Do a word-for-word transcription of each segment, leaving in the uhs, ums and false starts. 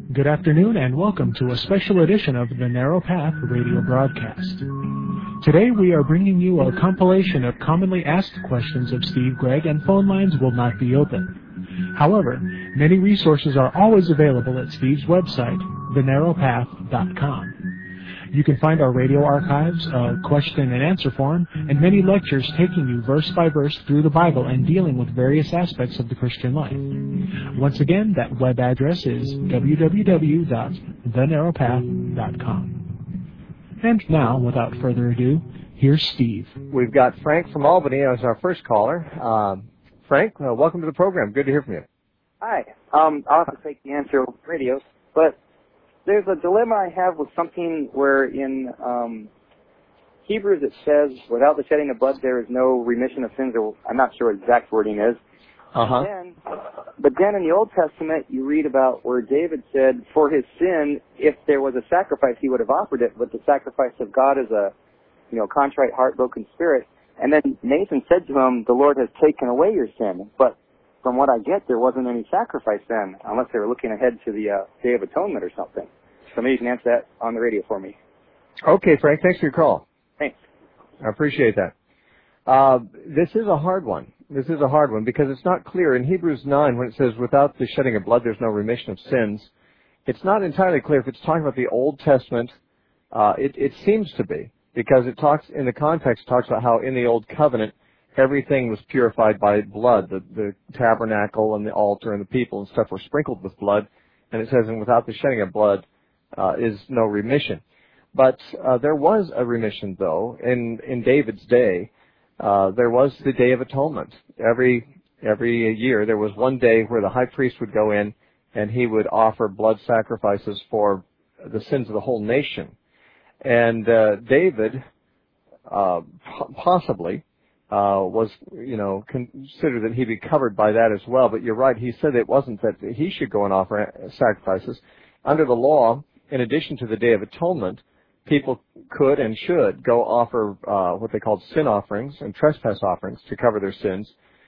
Good afternoon and welcome to a special edition of the Narrow Path radio broadcast. Today we are bringing you a compilation of commonly asked questions of Steve Gregg, and phone lines will not be open. However, many resources are always available at Steve's website, the narrow path dot com. You can find our radio archives, a question and answer form, and many lectures taking you verse by verse through the Bible and dealing with various aspects of the Christian life. Once again, that web address is w w w dot the narrow path dot com. And now, without further ado, here's Steve. We've got Frank from Albany as our first caller. Um, Frank, uh, welcome to the program. Good to hear from you. Hi. Um, I'll have to take the answer over the radio, but there's a dilemma I have with something where in um, Hebrews it says, without the shedding of blood there is no remission of sins, or I'm not sure what exact wording is. Uh-huh. Then, but then in the Old Testament you read about where David said, for his sin, if there was a sacrifice, he would have offered it, but the sacrifice of God is a, you know, contrite heart, broken spirit. And then Nathan said to him, the Lord has taken away your sin. But from what I get, there wasn't any sacrifice then, unless they were looking ahead to the uh, Day of Atonement or something. So maybe you can answer that on the radio for me. Okay, Frank, thanks for your call. Thanks. I appreciate that. Uh, this is a hard one. This is a hard one because it's not clear. In Hebrews nine, when it says, without the shedding of blood, there's no remission of sins, it's not entirely clear if it's talking about the Old Testament. Uh, it, it seems to be, because it talks, in the context, it talks about how in the Old Covenant, everything was purified by blood. The, the tabernacle and the altar and the people and stuff were sprinkled with blood. And it says, and without the shedding of blood, uh, is no remission. But uh, there was a remission, though, in, in David's day. Uh, there was the Day of Atonement. Every every year there was one day where the high priest would go in and he would offer blood sacrifices for the sins of the whole nation. And uh, David uh, possibly uh, was, you know, considered that he'd be covered by that as well. But you're right, he said it wasn't that he should go and offer sacrifices. Under the law, in addition to the Day of Atonement, people could and should go offer uh, what they called sin offerings and trespass offerings to cover their sins.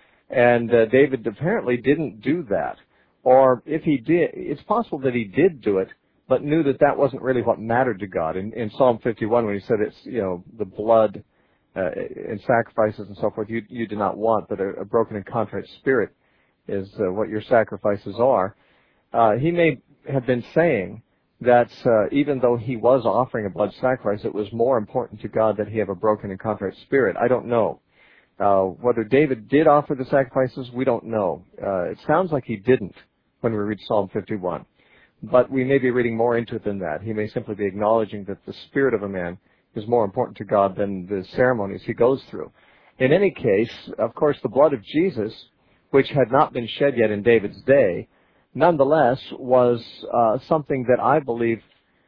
And uh, David apparently didn't do that. Or if he did, it's possible that he did do it, but knew that that wasn't really what mattered to God. In, in Psalm fifty-one, when he said it's, you know, the blood uh, and sacrifices and so forth, you, you do not want, but a, a broken and contrite spirit is uh, what your sacrifices are. Uh, he may have been saying that uh, even though he was offering a blood sacrifice, it was more important to God that he have a broken and contrite spirit. I don't know. Uh, whether David did offer the sacrifices, we don't know. Uh, it sounds like he didn't when we read Psalm fifty-one. But we may be reading more into it than that. He may simply be acknowledging that the spirit of a man is more important to God than the ceremonies he goes through. In any case, of course, the blood of Jesus, which had not been shed yet in David's day, nonetheless was uh, something that I believe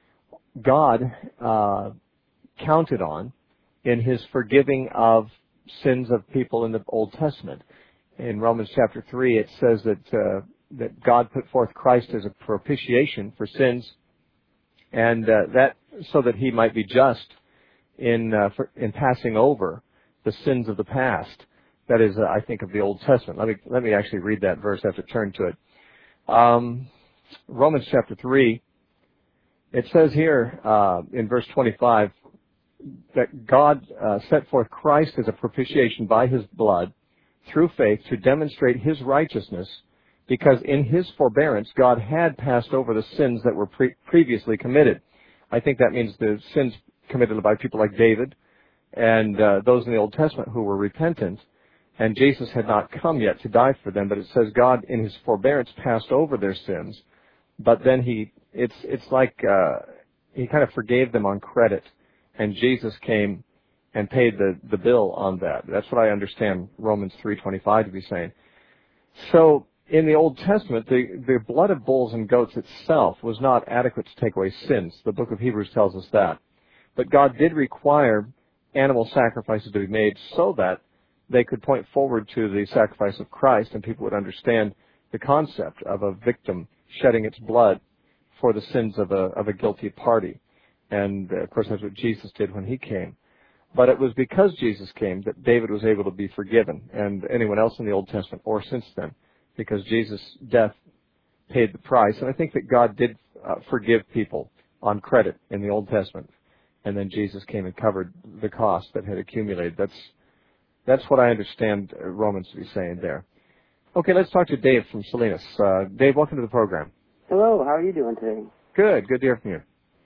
God uh, counted on in his forgiving of sins of people in the Old Testament. In Romans chapter three, it says that uh, that God put forth Christ as a propitiation for sins, and uh, that so that he might be just in uh, for, in passing over the sins of the past. That is, uh, I think, of the Old Testament. Let me let me actually read that verse. I have to turn to it. Um, Romans chapter three, it says here uh, in verse twenty-five that God uh, set forth Christ as a propitiation by his blood through faith to demonstrate his righteousness, because in his forbearance God had passed over the sins that were pre- previously committed. I think that means the sins committed by people like David and uh, those in the Old Testament who were repentant. And Jesus had not come yet to die for them, but it says God in his forbearance passed over their sins, but then he, it's, it's like, uh, he kind of forgave them on credit, and Jesus came and paid the, the bill on that. That's what I understand Romans three twenty-five to be saying. So, in the Old Testament, the, the blood of bulls and goats itself was not adequate to take away sins. The book of Hebrews tells us that. But God did require animal sacrifices to be made so that they could point forward to the sacrifice of Christ, and people would understand the concept of a victim shedding its blood for the sins of a of a guilty party. And, uh, of course, that's what Jesus did when he came. But it was because Jesus came that David was able to be forgiven, and anyone else in the Old Testament or since then, because Jesus' death paid the price. And I think that God did uh, forgive people on credit in the Old Testament, and then Jesus came and covered the cost that had accumulated. That's that's what I understand Romans to be saying there. Okay, let's talk to Dave from Salinas. Uh, Dave, welcome to the program. Hello, how are you doing today? Good, good to hear from you.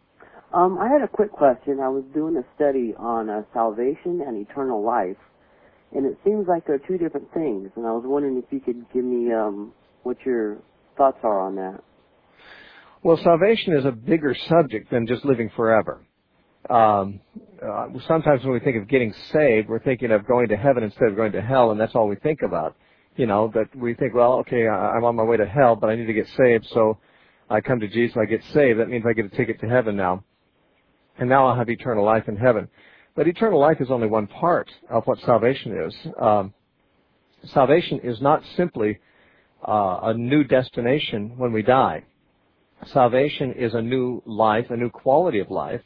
Um, I had a quick question. I was doing a study on uh, salvation and eternal life, and it seems like they're two different things, and I was wondering if you could give me um, what your thoughts are on that. Well, salvation is a bigger subject than just living forever. Um, uh, sometimes when we think of getting saved, we're thinking of going to heaven instead of going to hell, and that's all we think about. You know, that we think, well, okay, I'm on my way to hell, but I need to get saved, so I come to Jesus, I get saved. That means I get a ticket to heaven now. And now I'll have eternal life in heaven. But eternal life is only one part of what salvation is. Um, salvation is not simply uh, a new destination when we die. Salvation is a new life, a new quality of life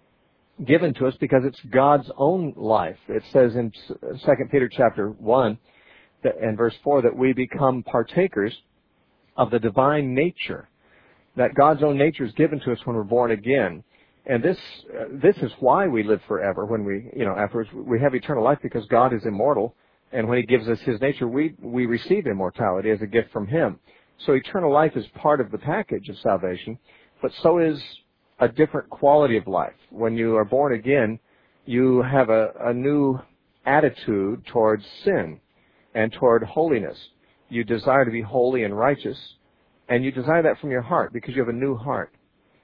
given to us because it's God's own life. It says in Second Peter chapter one that, and verse four that we become partakers of the divine nature, that God's own nature is given to us when we're born again. And this uh, this is why we live forever when we, you know, afterwards we have eternal life because God is immortal, and when He gives us His nature, we we receive immortality as a gift from Him. So eternal life is part of the package of salvation, but so is a different quality of life. When you are born again, you have a, a new attitude towards sin and toward holiness. You desire to be holy and righteous, and you desire that from your heart because you have a new heart.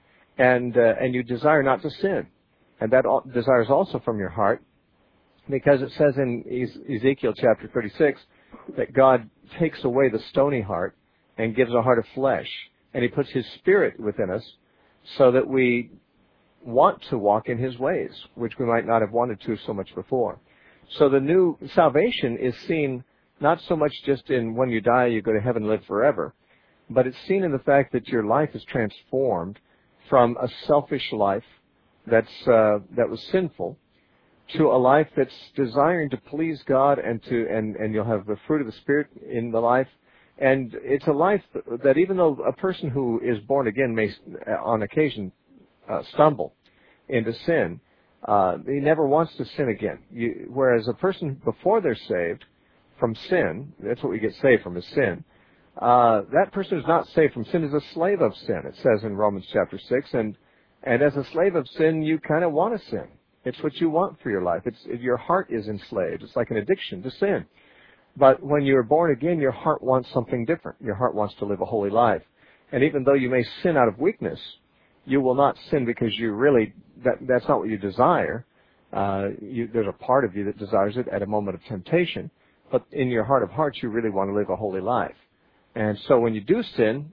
And uh, and you desire not to sin. And that desire is also from your heart because it says in Ezekiel chapter thirty-six that God takes away the stony heart and gives a heart of flesh. And He puts His Spirit within us so that we want to walk in His ways, which we might not have wanted to so much before. So the new salvation is seen not so much just in when you die, you go to heaven and live forever, but it's seen in the fact that your life is transformed from a selfish life that's uh, that was sinful to a life that's desiring to please God and to and, and you'll have the fruit of the Spirit in the life. And it's a life that even though a person who is born again may on occasion uh, stumble into sin, uh, he never wants to sin again. You, whereas a person before they're saved from sin, that's what we get saved from is sin. Uh, that person who's not saved from sin is a slave of sin, it says in Romans chapter six. And, and as a slave of sin, you kind of want to sin. It's what you want for your life. It's, your heart is enslaved. It's like an addiction to sin. But when you're born again, your heart wants something different. Your heart wants to live a holy life. And even though you may sin out of weakness, you will not sin because you really, that, that's not what you desire. Uh, you, there's a part of you that desires it at a moment of temptation. But in your heart of hearts, you really want to live a holy life. And so when you do sin,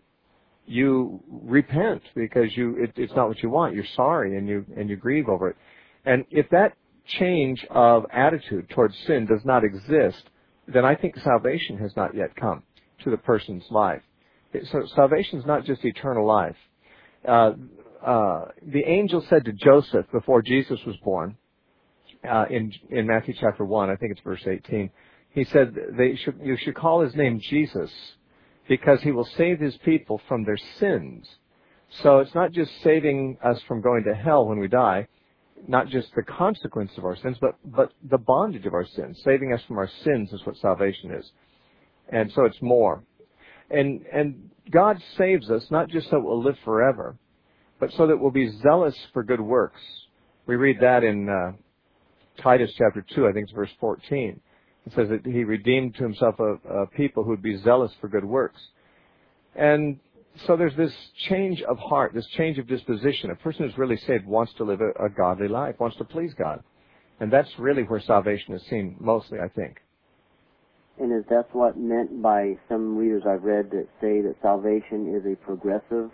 you repent because you it, it's not what you want. You're sorry and you and you grieve over it. And if that change of attitude towards sin does not exist, then I think salvation has not yet come to the person's life. So salvation is not just eternal life. Uh, uh, the angel said to Joseph before Jesus was born, uh, in in Matthew chapter one, I think it's verse eighteen, he said they should you should call his name Jesus, because He will save His people from their sins. So it's not just saving us from going to hell when we die, not just the consequence of our sins, but, but the bondage of our sins. Saving us from our sins is what salvation is. And so it's more. And, and God saves us not just so we'll live forever, but so that we'll be zealous for good works. We read that in uh, Titus chapter two, I think it's verse fourteen. It says that He redeemed to Himself a, a people who would be zealous for good works. And so there's this change of heart, this change of disposition. A person who's really saved wants to live a, a godly life, wants to please God. And that's really where salvation is seen mostly, I think. And is that what meant by some readers I've read that say that salvation is a progressive,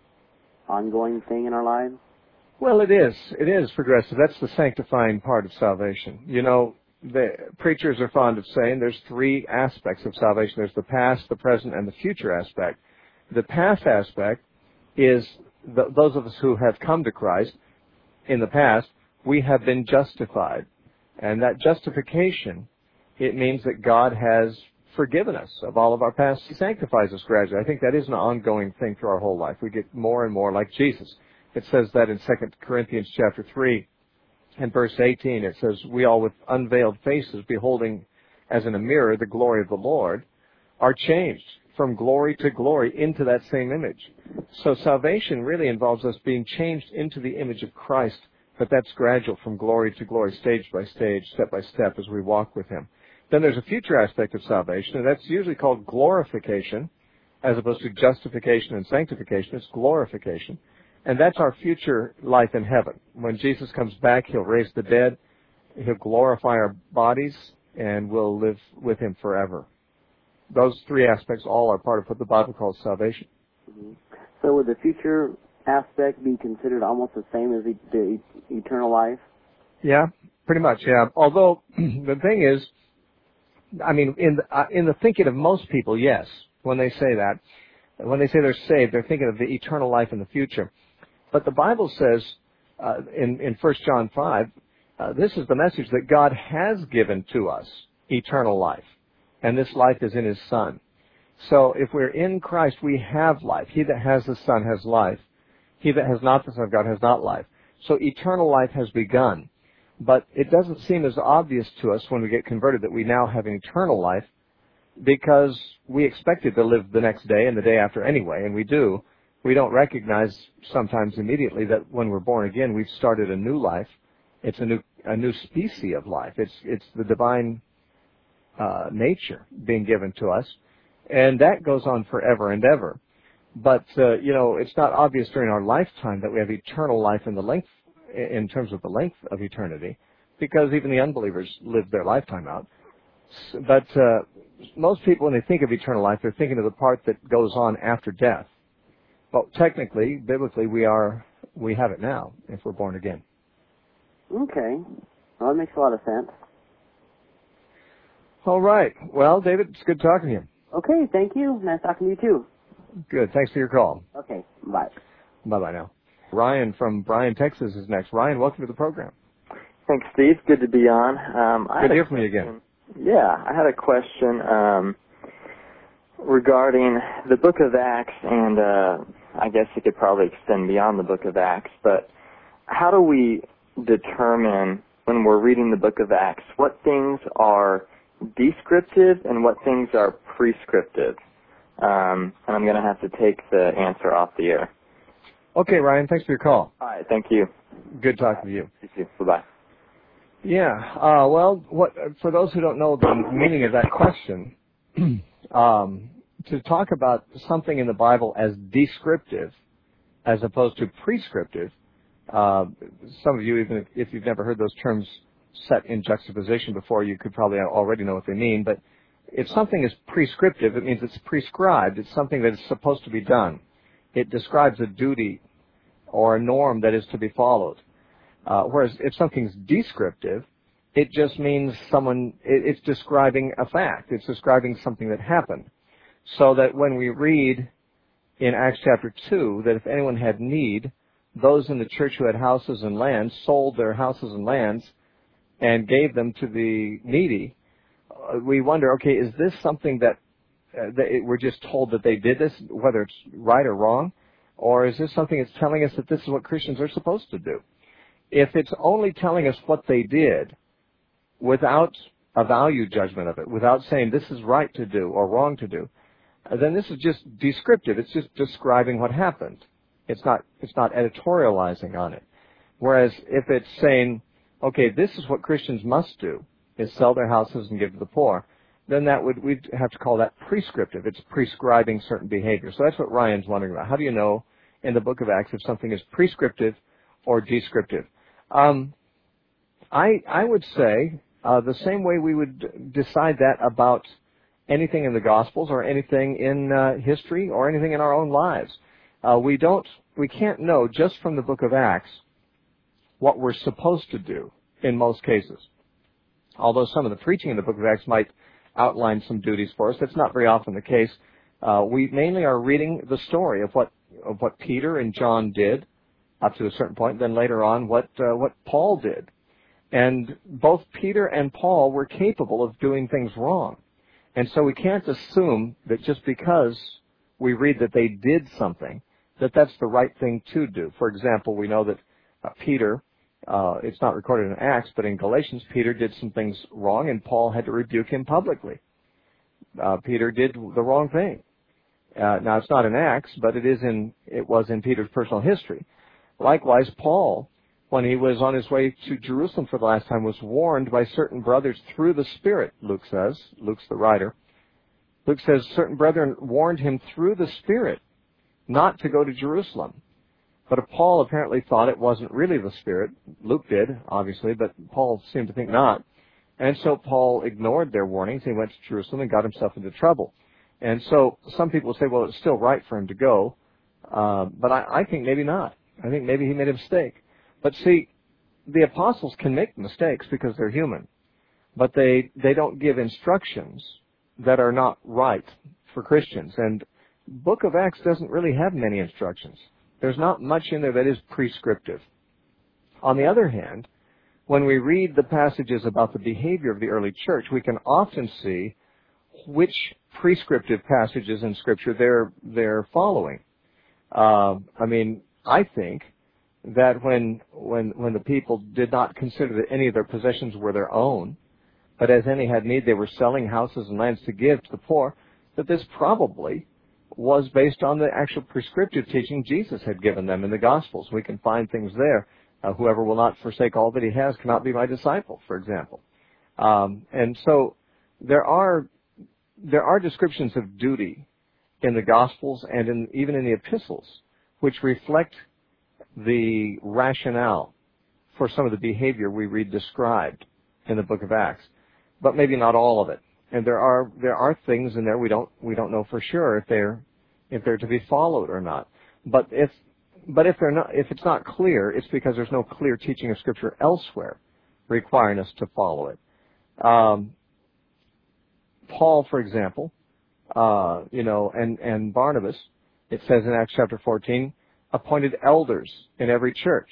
ongoing thing in our lives? Well, it is. It is progressive. That's the sanctifying part of salvation. You know, the preachers are fond of saying there's three aspects of salvation. There's the past, the present, and the future aspect. The past aspect is the, those of us who have come to Christ in the past, we have been justified. And that justification, it means that God has forgiven us of all of our past. He sanctifies us gradually. I think that is an ongoing thing through our whole life. We get more and more like Jesus. It says that in Second Corinthians chapter three and verse eighteen. It says, we all with unveiled faces, beholding as in a mirror the glory of the Lord, are changed from glory to glory into that same image. So salvation really involves us being changed into the image of Christ, but that's gradual from glory to glory, stage by stage, step by step as we walk with Him. Then there's a future aspect of salvation, and that's usually called glorification, as opposed to justification and sanctification. It's glorification. And that's our future life in heaven. When Jesus comes back, He'll raise the dead, He'll glorify our bodies, and we'll live with Him forever. Those three aspects all are part of what the Bible calls salvation. Mm-hmm. So would the future aspect be considered almost the same as the, the eternal life? Yeah, pretty much, yeah. Although, the thing is, I mean, in the, uh, in the thinking of most people, yes, when they say that, when they say they're saved, they're thinking of the eternal life in the future. But the Bible says uh, in, in First John five, uh, this is the message that God has given to us, eternal life. And this life is in His Son. So if we're in Christ, we have life. He that has the Son has life. He that has not the Son of God has not life. So eternal life has begun. But it doesn't seem as obvious to us when we get converted that we now have an eternal life, because we expected to live the next day and the day after anyway, and we do. We don't recognize sometimes immediately that when we're born again, we've started a new life. It's a new a new species of life. It's it's the divine uh, nature being given to us, and that goes on forever and ever. But uh, you know, it's not obvious during our lifetime that we have eternal life in the length, in terms of the length of eternity, because even the unbelievers live their lifetime out. But uh, most people, when they think of eternal life, they're thinking of the part that goes on after death. But technically, biblically, we are we have it now if we're born again. Okay. Well, that makes a lot of sense. All right. Well, David, it's good talking to you. Okay, thank you. Nice talking to you, too. Good. Thanks for your call. Okay, bye. Bye-bye now. Ryan from Bryan, Texas is next. Ryan, welcome to the program. Thanks, Steve. Good to be on. Um, I good to hear question. from you again. Yeah, I had a question um, regarding the Book of Acts, and uh, I guess it could probably extend beyond the Book of Acts, but how do we determine when we're reading the Book of Acts what things are descriptive and what things are prescriptive? Um, and I'm going to have to take the answer off the air. Okay, Ryan, thanks for your call. All right, thank you. Good talking to you. You too. Bye-bye. Yeah, uh, well, what, for those who don't know the meaning of that question, um, to talk about something in the Bible as descriptive as opposed to prescriptive, uh, some of you, even if you've never heard those terms set in juxtaposition before, you could probably already know what they mean, but if something is prescriptive, it means it's prescribed. It's something that is supposed to be done. It describes a duty or a norm that is to be followed. Uh, whereas if something's descriptive, it just means someone, it, it's describing a fact. It's describing something that happened. So that when we read in Acts chapter two that if anyone had need, those in the church who had houses and lands sold their houses and lands and gave them to the needy, uh, we wonder, okay, is this something that, uh, that it, we're just told that they did this, whether it's right or wrong? Or is this something that's telling us that this is what Christians are supposed to do? If it's only telling us what they did without a value judgment of it, without saying this is right to do or wrong to do, then this is just descriptive. It's just describing what happened. It's not, it's not editorializing on it. Whereas if it's saying, okay, this is what Christians must do, is sell their houses and give to the poor, then that would, we'd have to call that prescriptive. It's prescribing certain behavior. So that's what Ryan's wondering about. How do you know in the book of Acts if something is prescriptive or descriptive? Um, I I would say uh, the same way we would decide that about anything in the Gospels or anything in uh, history or anything in our own lives. Uh, we don't, we can't know just from the book of Acts what we're supposed to do in most cases. Although some of the preaching in the book of Acts might outline some duties for us, that's not very often the case. Uh, we mainly are reading the story of what of what Peter and John did up to a certain point, then later on what uh, what Paul did. And both Peter and Paul were capable of doing things wrong. And so we can't assume that just because we read that they did something, that that's the right thing to do. For example, we know that uh, Peter, uh, it's not recorded in Acts, but in Galatians, Peter did some things wrong, and Paul had to rebuke him publicly. Uh, Peter did the wrong thing. Uh, now, it's not in Acts, but it is in, it was in Peter's personal history. Likewise, Paul, when he was on his way to Jerusalem for the last time, was warned by certain brothers through the Spirit, Luke says. Luke's the writer. Luke says certain brethren warned him through the Spirit not to go to Jerusalem. But Paul apparently thought it wasn't really the Spirit. Luke did, obviously, but Paul seemed to think not. And so Paul ignored their warnings. He went to Jerusalem and got himself into trouble. And so some people say, well, it's still right for him to go. Uh, but I, I think maybe not. I think maybe he made a mistake. But see, the apostles can make mistakes because they're human. But they, they don't give instructions that are not right for Christians. And Book of Acts doesn't really have many instructions. There's not much in there that is prescriptive. On the other hand, when we read the passages about the behavior of the early church, we can often see which prescriptive passages in Scripture they're, they're following. Uh, I mean, I think that when, when, when the people did not consider that any of their possessions were their own, but as any had need, they were selling houses and lands to give to the poor, that this probably was based on the actual prescriptive teaching Jesus had given them in the Gospels. We can find things there. Uh, whoever will not forsake all that he has cannot be my disciple, for example. Um, and so there are there are descriptions of duty in the Gospels and in, even in the epistles, which reflect the rationale for some of the behavior we read described in the Book of Acts, but maybe not all of it. And there are there are things in there we don't we don't know for sure if they're if they're to be followed or not. But if but if they're not if it's not clear, it's because there's no clear teaching of Scripture elsewhere requiring us to follow it. Um, Paul, for example, uh, you know, and and Barnabas, it says in Acts chapter fourteen, appointed elders in every church.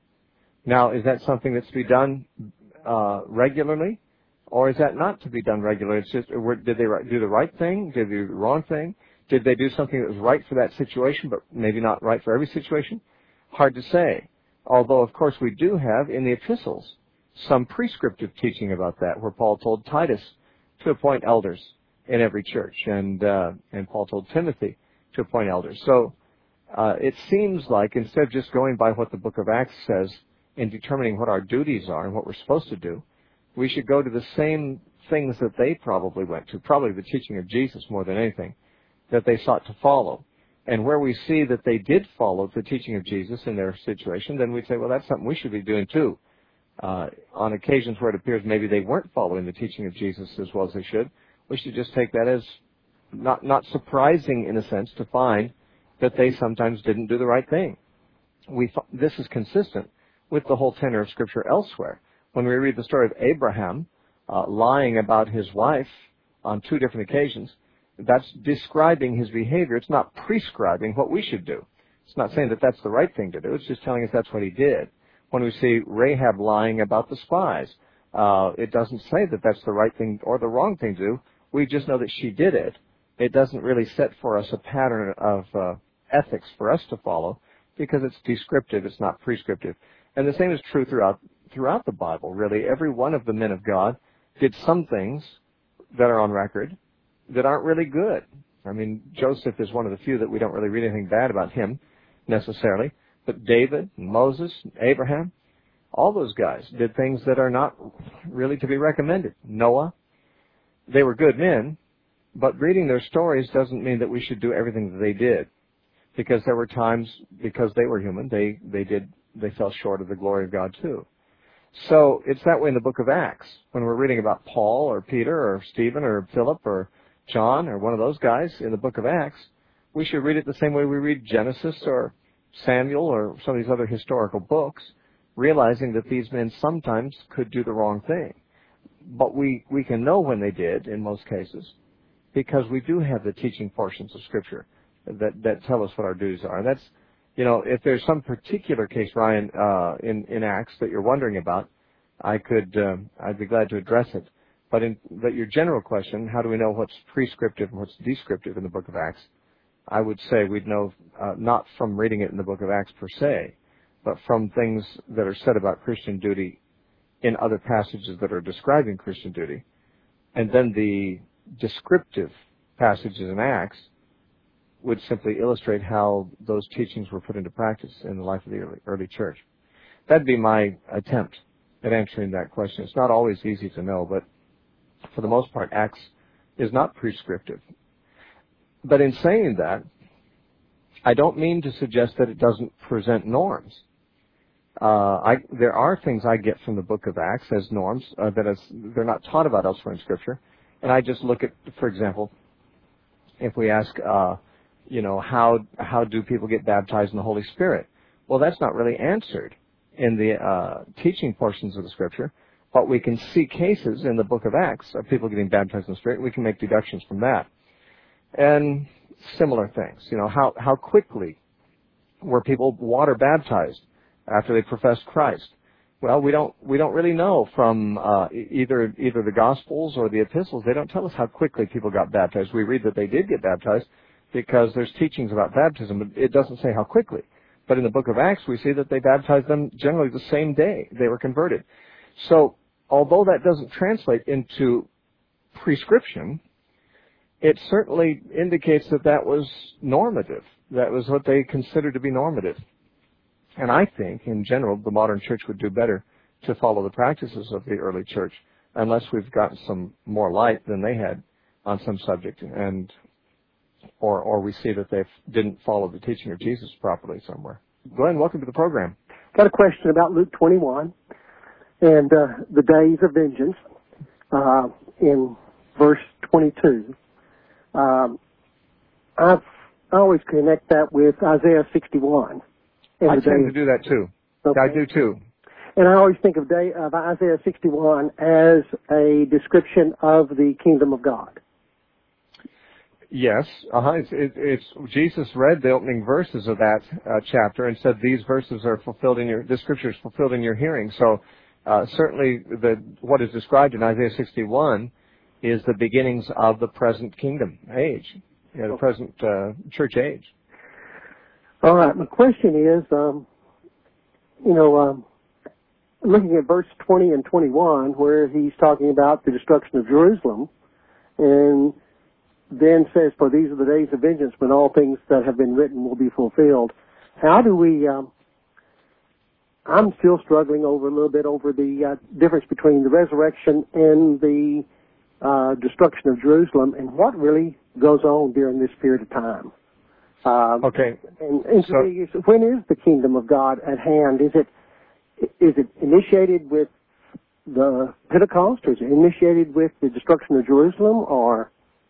Now, is that something that's to be done uh, regularly? Or is that not to be done regularly? It's just, did they do the right thing? Did they do the wrong thing? Did they do something that was right for that situation, but maybe not right for every situation? Hard to say. Although, of course, we do have in the epistles some prescriptive teaching about that, where Paul told Titus to appoint elders in every church, and uh, and Paul told Timothy to appoint elders. So uh, it seems like instead of just going by what the Book of Acts says in determining what our duties are and what we're supposed to do, we should go to the same things that they probably went to, probably the teaching of Jesus more than anything, that they sought to follow. And where we see that they did follow the teaching of Jesus in their situation, then we'd say, well, that's something we should be doing too. Uh, on occasions where it appears maybe they weren't following the teaching of Jesus as well as they should, we should just take that as not, not surprising in a sense to find that they sometimes didn't do the right thing. We, this is consistent with the whole tenor of Scripture elsewhere. When we read the story of Abraham uh, lying about his wife on two different occasions, that's describing his behavior. It's not prescribing what we should do. It's not saying that that's the right thing to do. It's just telling us that's what he did. When we see Rahab lying about the spies, uh, it doesn't say that that's the right thing or the wrong thing to do. We just know that she did it. It doesn't really set for us a pattern of uh, ethics for us to follow because it's descriptive. It's not prescriptive. And the same is true throughout throughout the Bible, really. Every one of the men of God did some things that are on record that aren't really good. I mean, Joseph is one of the few that we don't really read anything bad about him necessarily. But David, Moses, Abraham, all those guys did things that are not really to be recommended. Noah, they were good men, but reading their stories doesn't mean that we should do everything that they did. Because there were times, because they were human, they, they did, they fell short of the glory of God too. So it's that way in the Book of Acts. When we're reading about Paul or Peter or Stephen or Philip or John or one of those guys in the Book of Acts, we should read it the same way we read Genesis or Samuel or some of these other historical books, realizing that these men sometimes could do the wrong thing. But we, we can know when they did, in most cases, because we do have the teaching portions of Scripture that, that tell us what our duties are. And that's, you know, if there's some particular case, Ryan, uh, in, in Acts that you're wondering about, I could, um, I'd be glad to address it. But in but your general question, how do we know what's prescriptive and what's descriptive in the book of Acts? I would say we'd know uh, not from reading it in the book of Acts per se, but from things that are said about Christian duty in other passages that are describing Christian duty. And then the descriptive passages in Acts would simply illustrate how those teachings were put into practice in the life of the early, early church. That'd be my attempt at answering that question. It's not always easy to know, but for the most part, Acts is not prescriptive. But in saying that, I don't mean to suggest that it doesn't present norms. Uh, I, there are things I get from the book of Acts as norms uh, that is, they're not taught about elsewhere in Scripture. And I just look at, for example, if we ask, uh, you know, how how do people get baptized in the Holy Spirit? Well, that's not really answered in the uh, teaching portions of the Scripture, but we can see cases in the book of Acts of people getting baptized in the Spirit. We can make deductions from that. And similar things, you know, how, how quickly were people water baptized after they professed Christ? Well, we don't we don't really know from uh, either either the Gospels or the epistles. They don't tell us how quickly people got baptized. We read that they did get baptized because there's teachings about baptism, but it doesn't say how quickly. But in the book of Acts, we see that they baptized them generally the same day they were converted. So, although that doesn't translate into prescription, it certainly indicates that that was normative. That was what they considered to be normative. And I think, in general, the modern church would do better to follow the practices of the early church, unless we've gotten some more light than they had on some subject, and or or we see that they didn't follow the teaching of Jesus properly somewhere. Glenn, welcome to the program. Got a question about Luke twenty-one and uh, the days of vengeance uh, in verse twenty-two. Um, I've, I always connect that with Isaiah sixty-one. I tend to do that too. Okay. I do too. And I always think of, day, of Isaiah sixty-one as a description of the kingdom of God. Yes, uh-huh. It's, it, it's Jesus read the opening verses of that uh, chapter and said these verses are fulfilled in your, the scripture is fulfilled in your hearing. So uh, certainly the what is described in Isaiah sixty-one is the beginnings of the present kingdom age, you know, the present uh, church age. All right. My question is, um, you know, um, looking at verse twenty and twenty-one, where he's talking about the destruction of Jerusalem, and then says, "For these are the days of vengeance, when all things that have been written will be fulfilled." How do we? Um, I'm still struggling over a little bit over the uh, difference between the resurrection and the uh, destruction of Jerusalem, and what really goes on during this period of time. Um, okay. And, and so, is, when is the kingdom of God at hand? Is it is it initiated with the Pentecost, or is it initiated with the destruction of Jerusalem, or?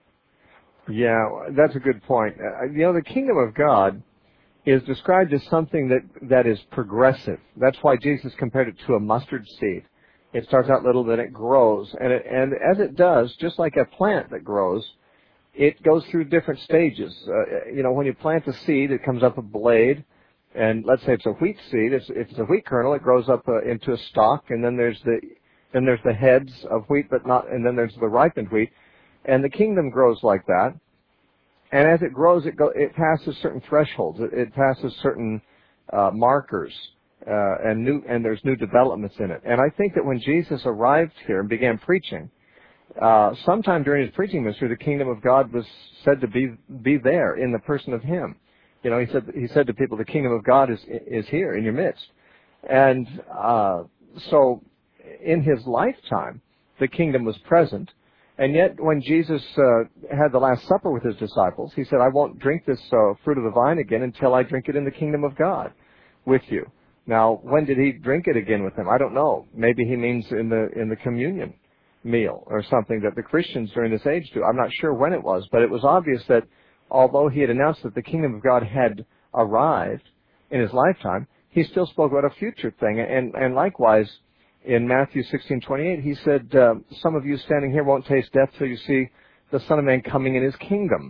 Yeah, that's a good point. Uh, you know, the kingdom of God is described as something that, that is progressive. That's why Jesus compared it to a mustard seed. It starts out little, then it grows. And, it, and as it does, just like a plant that grows, it goes through different stages. Uh, you know, when you plant a seed, it comes up a blade. And let's say it's a wheat seed. It's, if it's a wheat kernel, it grows up uh, into a stalk. And then there's the then there's the heads of wheat, but not. And then there's the ripened wheat. And the kingdom grows like that. And as it grows, it go, it passes certain thresholds. It, it passes certain uh, markers, uh, and new and there's new developments in it. And I think that when Jesus arrived here and began preaching, uh, sometime during his preaching ministry, the kingdom of God was said to be be there in the person of him. You know, he said he said to people, "The kingdom of God is is here in your midst." And uh, so, in his lifetime, the kingdom was present. And yet, when Jesus uh, had the Last Supper with his disciples, he said, "I won't drink this uh, fruit of the vine again until I drink it in the kingdom of God with you." Now, when did he drink it again with them? I don't know. Maybe he means in the in the communion meal or something that the Christians during this age do. I'm not sure when it was, but it was obvious that although he had announced that the kingdom of God had arrived in his lifetime, he still spoke about a future thing. And, and likewise, in Matthew sixteen twenty-eight, he said, uh, "Some of you standing here won't taste death till you see the Son of Man coming in his kingdom."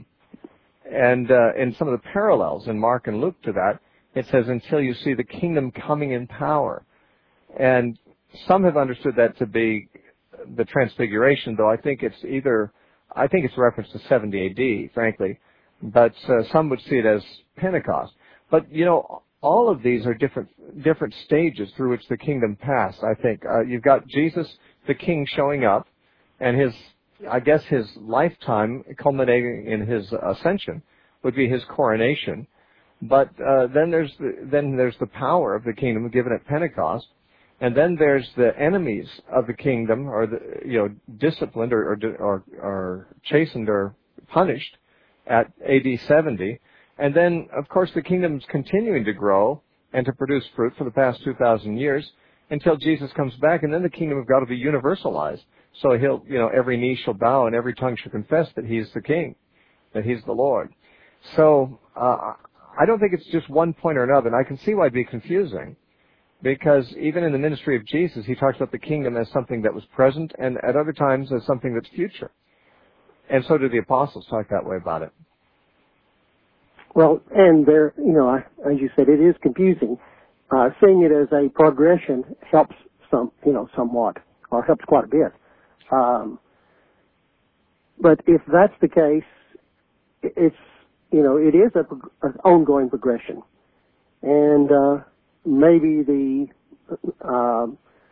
And uh, in some of the parallels in Mark and Luke to that, it says, "Until you see the kingdom coming in power." And some have understood that to be the Transfiguration, though I think it's either, I think it's a reference to seventy A D, frankly, but uh, some would see it as Pentecost. But, you know, all of these are different different stages through which the kingdom passed, I think. Uh, you've got Jesus, the king, showing up, and his, I guess his lifetime culminating in his ascension would be his coronation. But uh, then there's the, then there's the power of the kingdom given at Pentecost, and then there's the enemies of the kingdom, or the, you know, disciplined or or, or, or chastened or punished at A D seventy. And then, of course, the kingdom's continuing to grow and to produce fruit for the past two thousand years until Jesus comes back, and then the kingdom of God will be universalized. So he'll, you know, every knee shall bow and every tongue shall confess that he's the king, that he's the Lord. So uh, I don't think it's just one point or another, and I can see why it'd be confusing, because even in the ministry of Jesus, he talks about the kingdom as something that was present, and at other times as something that's future. And so do the apostles talk that way about it. Well, and there, you know, as you said, it is confusing. Uh, seeing it as a progression helps some, you know, somewhat, or helps quite a bit. Um, but if that's the case, it's, you know, it is a, an ongoing progression, and uh, maybe the uh,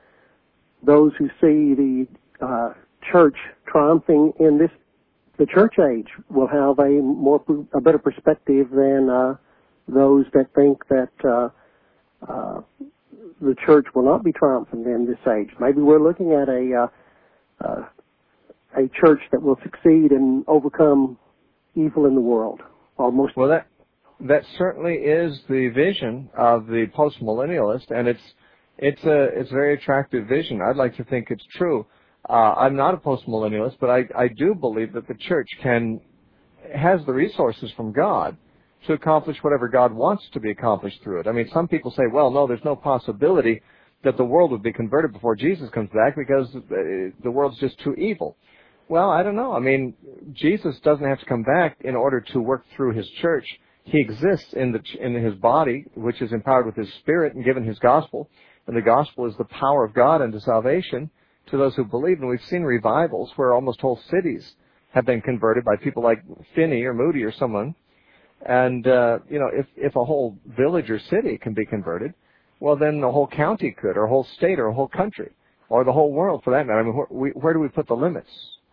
those who see the uh, church triumphing in this the church age will have a more a better perspective than uh, those that think that uh, uh, the church will not be triumphant in this age. Maybe we're looking at a uh, uh, a church that will succeed and overcome evil in the world. Almost. Well, that that certainly is the vision of the postmillennialist, and it's it's a it's a very attractive vision. I'd like to think it's true. Uh, I'm not a postmillennialist, but I, I do believe that the church can has the resources from God to accomplish whatever God wants to be accomplished through it. I mean, some people say, well, no, there's no possibility that the world would be converted before Jesus comes back because the world's just too evil. Well, I don't know. I mean, Jesus doesn't have to come back in order to work through his church. He exists in the in his body, which is empowered with his Spirit and given his gospel. And the gospel is the power of God unto salvation to those who believe. And we've seen revivals where almost whole cities have been converted by people like Finney or Moody or someone. And, uh, you know, if, if a whole village or city can be converted, well, then the whole county could, or a whole state, or a whole country, or the whole world for that matter. I mean, where, we, where do we put the limits?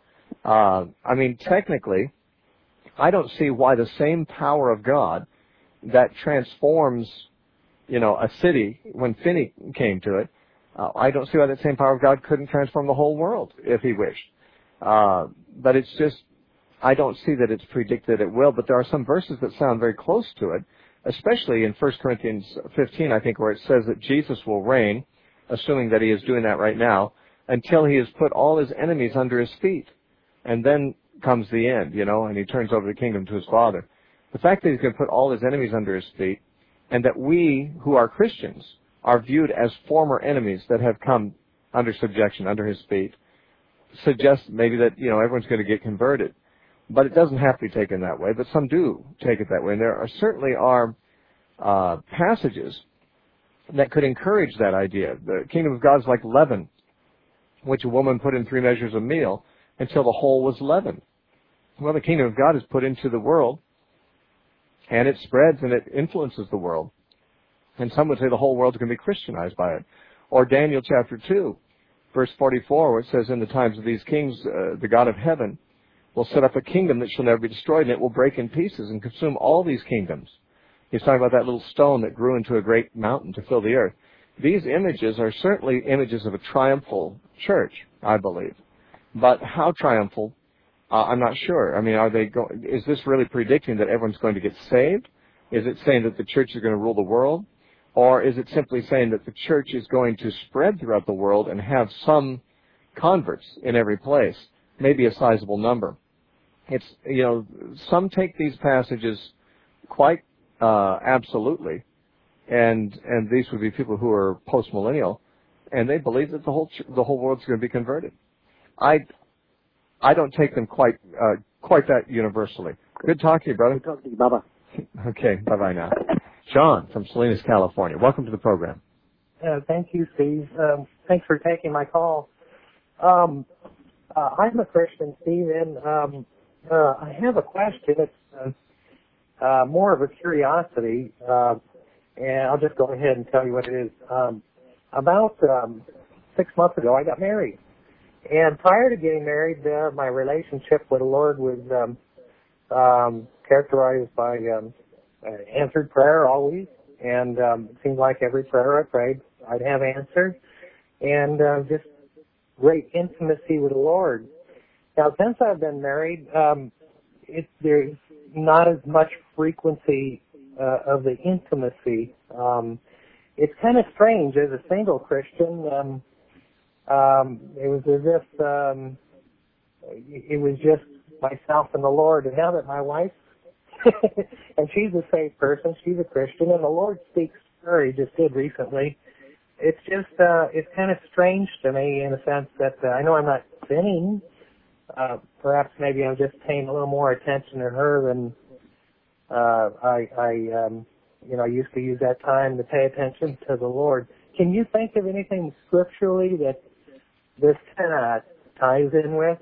Uh, I mean, technically, I don't see why the same power of God that transforms, you know, a city when Finney came to it, Uh, I don't see why that same power of God couldn't transform the whole world if he wished. Uh, but it's just, I don't see that it's predicted it will, but there are some verses that sound very close to it, especially in First Corinthians fifteen, I think, where it says that Jesus will reign, assuming that he is doing that right now, until he has put all his enemies under his feet. And then comes the end, you know, and he turns over the kingdom to his Father. The fact that he's going to put all his enemies under his feet, and that we, who are Christians, are viewed as former enemies that have come under subjection, under his feet, suggests maybe that, you know, everyone's going to get converted. But it doesn't have to be taken that way, but some do take it that way. And there are certainly are uh, passages that could encourage that idea. The kingdom of God is like leaven, which a woman put in three measures of meal until the whole was leavened. Well, the kingdom of God is put into the world, and it spreads and it influences the world. And some would say the whole world is going to be Christianized by it. Or Daniel chapter two, verse forty-four, where it says, in the times of these kings, uh, the God of heaven will set up a kingdom that shall never be destroyed, and it will break in pieces and consume all these kingdoms. He's talking about that little stone that grew into a great mountain to fill the earth. These images are certainly images of a triumphal church, I believe. But how triumphal, uh, I'm not sure. I mean, are they go- is this really predicting that everyone's going to get saved? Is it saying that the church is going to rule the world? Or is it simply saying that the church is going to spread throughout the world and have some converts in every place, maybe a sizable number? It's, you know, some take these passages quite uh, absolutely, and and these would be people who are postmillennial, and they believe that the whole ch- the whole world's going to be converted. I I don't take them quite uh, quite that universally. Good talking to you, brother. Good talking to you. Bye-bye. Okay, bye-bye now. John from Salinas, California. Welcome to the program. Uh, thank you, Steve. Um, thanks for taking my call. Um, uh, I'm a Christian, Steve, and um, uh, I have a question. It's uh, uh, more of a curiosity, uh, and I'll just go ahead and tell you what it is. Um, about um, six months ago, I got married. And prior to getting married, uh, my relationship with the Lord was um, um, characterized by um, uh, answered prayer always. And um, it seemed like every prayer I prayed, I'd have answered. And uh, just great intimacy with the Lord. Now, since I've been married, um, it, there's not as much frequency uh, of the intimacy. Um, it's kind of strange as a single Christian. Um, um, it was as if um, it was just myself and the Lord. And now that my wife, and she's a saved person, she's a Christian, and the Lord speaks to her, he just did recently. It's just, uh, it's kind of strange to me in a sense that uh, I know I'm not sinning. Uh, perhaps maybe I'm just paying a little more attention to her than uh, I, I um, you know, used to use that time to pay attention to the Lord. Can you think of anything scripturally that this kind of ties in with?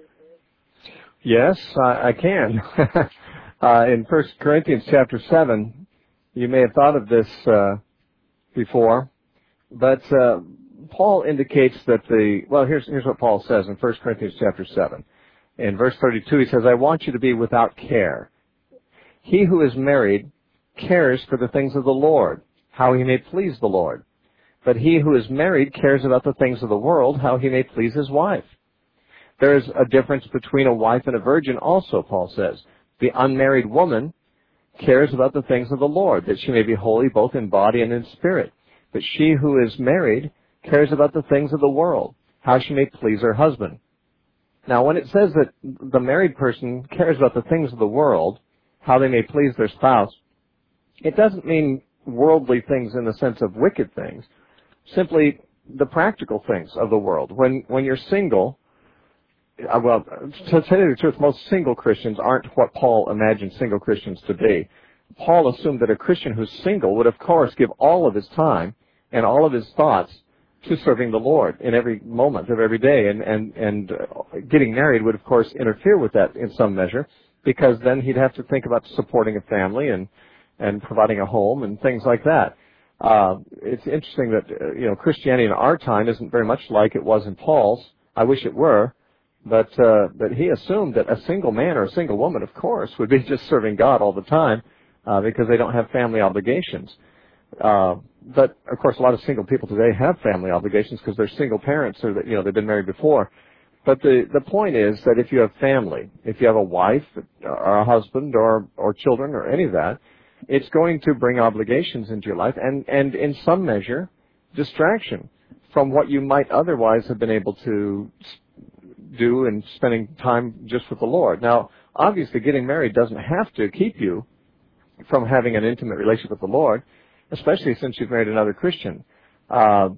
Yes, I, I can. uh, in First Corinthians chapter seven, you may have thought of this uh, before, but uh, Paul indicates that the, well, here's, here's what Paul says in First Corinthians chapter seven. In verse thirty-two, he says, I want you to be without care. He who is married cares for the things of the Lord, how he may please the Lord. But he who is married cares about the things of the world, how he may please his wife. There is a difference between a wife and a virgin also, Paul says. The unmarried woman cares about the things of the Lord, that she may be holy both in body and in spirit. But she who is married cares about the things of the world, how she may please her husband. Now, when it says that the married person cares about the things of the world, how they may please their spouse, it doesn't mean worldly things in the sense of wicked things, simply the practical things of the world. When when you're single, uh, well, to tell you the truth, most single Christians aren't what Paul imagined single Christians to be. Paul assumed that a Christian who's single would, of course, give all of his time and all of his thoughts to serving the Lord in every moment of every day. And, and, and uh, getting married would, of course, interfere with that in some measure, because then he'd have to think about supporting a family and, and providing a home and things like that. Uh, it's interesting that, uh, you know, Christianity in our time isn't very much like it was in Paul's. I wish it were. But, uh, but he assumed that a single man or a single woman, of course, would be just serving God all the time, uh, because they don't have family obligations. Uh, but, of course, a lot of single people today have family obligations because they're single parents or, that, you know, they've been married before. But the, the point is that if you have family, if you have a wife or a husband or, or children or any of that, it's going to bring obligations into your life and, and in some measure, distraction from what you might otherwise have been able to do and spending time just with the Lord. Now, obviously, getting married doesn't have to keep you from having an intimate relationship with the Lord, especially since you've married another Christian. Uh,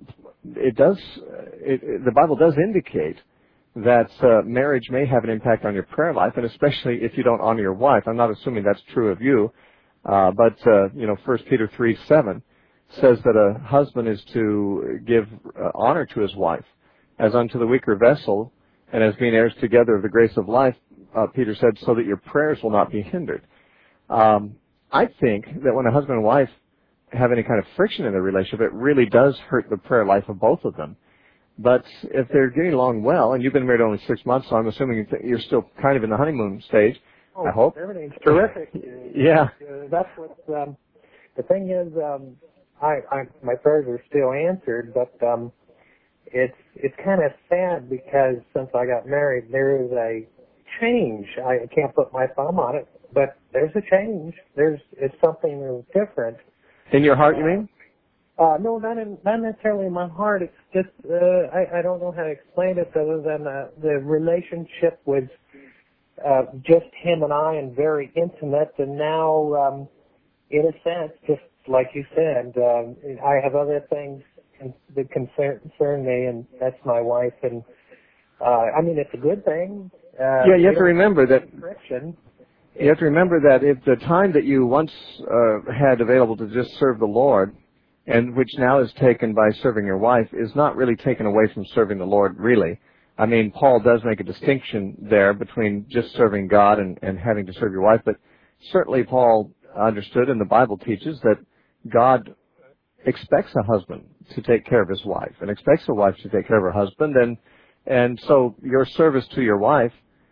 it does, it, it, the Bible does indicate that uh, marriage may have an impact on your prayer life, and especially if you don't honor your wife. I'm not assuming that's true of you, uh, but, uh, you know, First Peter three seven says that a husband is to give uh, honor to his wife as unto the weaker vessel, and as being heirs together of the grace of life, uh, Peter said, so that your prayers will not be hindered. Um, I think that when a husband and wife have any kind of friction in their relationship, it really does hurt the prayer life of both of them. But if they're getting along well, and you've been married only six months, so I'm assuming you're still kind of in the honeymoon stage, oh, I hope. Everything's terrific. Yeah. Uh, that's what, um, the thing is, um, I, I, my prayers are still answered, but, um, it's, it's kind of sad because since I got married, there is a change. I can't put my thumb on it, but there's a change. There's, it's something different. In your heart, you mean? Uh, no, not in, not necessarily in my heart. It's just, uh, I, I don't know how to explain it other than, uh, the relationship was, uh, just him and I and very intimate, and now, um, in a sense, just like you said, um, I have other things that concern, concern me, and that's my wife, and, uh, I mean, it's a good thing. Uh, yeah, you have to remember that, friction. you have to remember that if the time that you once, uh, had available to just serve the Lord, and which now is taken by serving your wife, is not really taken away from serving the Lord, really. I mean, Paul does make a distinction there between just serving God and, and having to serve your wife, but certainly Paul understood, and the Bible teaches, that God expects a husband to take care of his wife and expects a wife to take care of her husband, and and so your service to your wife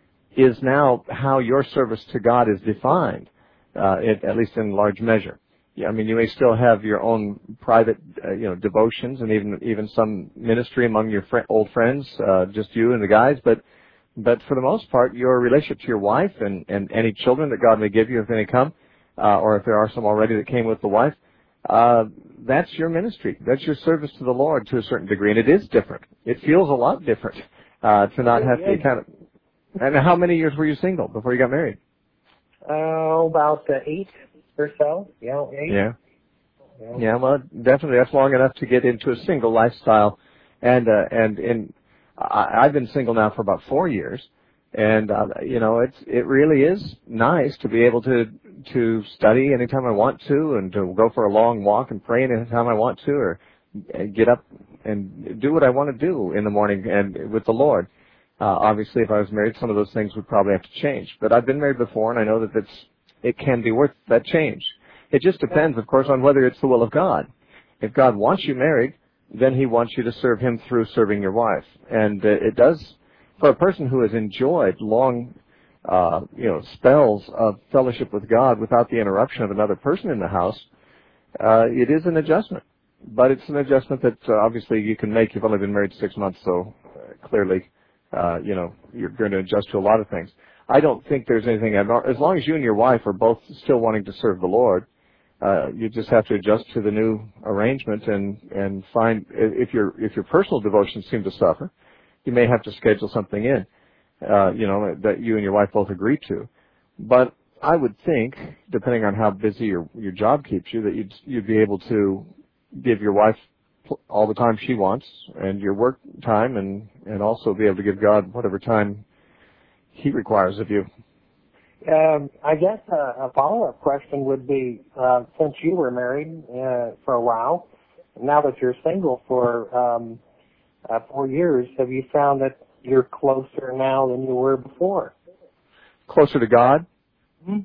is now how your service to God is defined, uh, it, at least in large measure. Yeah, I mean, you may still have your own private, uh, you know, devotions and even even some ministry among your fr- old friends, uh, just you and the guys. But but for the most part, your relationship to your wife and, and any children that God may give you, if any come, uh, or if there are some already that came with the wife, uh, that's your ministry. That's your service to the Lord to a certain degree, and it is different. It feels a lot different uh, to not have to kind of. And how many years were you single before you got married? Oh, uh, about uh, eight. Or so, yeah, eight. Yeah. yeah, yeah. Well, definitely, that's long enough to get into a single lifestyle, and uh, and in I, I've been single now for about four years, and uh, you know, it's it really is nice to be able to to study anytime I want to, and to go for a long walk and pray anytime I want to, or get up and do what I want to do in the morning and with the Lord. Uh, obviously, if I was married, some of those things would probably have to change. But I've been married before, and I know that it's it can be worth that change. It just depends, of course, on whether it's the will of God. If God wants you married, then He wants you to serve Him through serving your wife. And uh, it does, for a person who has enjoyed long, uh, you know, spells of fellowship with God without the interruption of another person in the house, uh, it is an adjustment. But it's an adjustment that uh, obviously you can make. You've only been married six months, so uh, clearly, uh, you know, you're going to adjust to a lot of things. I don't think there's anything abnormal. As long as you and your wife are both still wanting to serve the Lord, uh, you just have to adjust to the new arrangement and, and find, if your, if your personal devotions seem to suffer, you may have to schedule something in, uh, you know, that you and your wife both agree to. But I would think, depending on how busy your, your job keeps you, that you'd, you'd be able to give your wife all the time she wants and your work time, and, and also be able to give God whatever time He requires of you. Um, I guess a, a follow-up question would be, uh, since you were married uh, for a while, now that you're single for um, uh, four years, have you found that you're closer now than you were before? Closer to God? Mm-hmm.